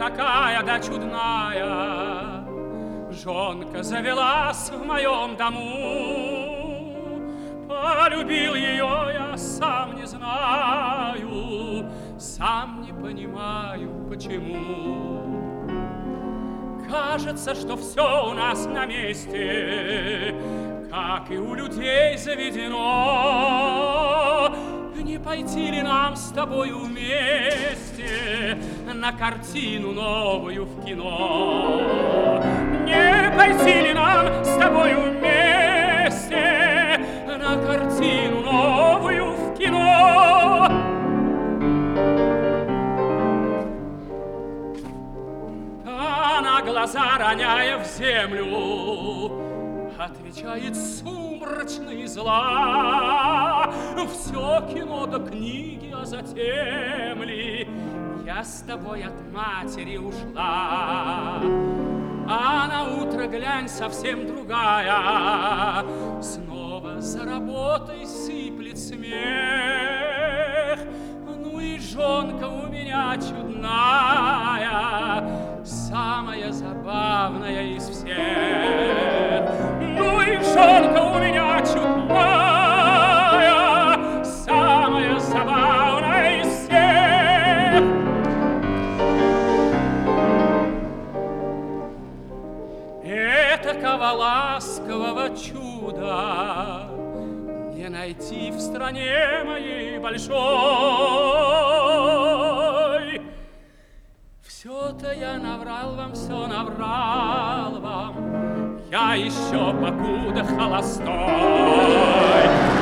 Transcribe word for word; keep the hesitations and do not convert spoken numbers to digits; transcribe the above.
такая да чудная, жонка завелась в моем дому. Полюбил ее я, сам не знаю, сам не понимаю, почему. Кажется, что все у нас на месте, как и у людей заведено. Не пойти ли нам с тобою вместе на картину новую в кино? Не пойти ли нам с тобою вместе на картину новую в кино? Она, глаза роняя в землю, отвечает сумрачно и зла: все кино до книги, а затем ли я с тобой от матери ушла? А на утро, глянь, совсем другая, снова за работой сыплет смех. Ну и жонка у меня чудная, самая забавная из всех. Ну и жонка у меня чудная, самая забавная из всех. Этакого ласкового чуда не найти в стране моей большой. Все-то я наврал вам, все наврал вам, я еще покуда холостой.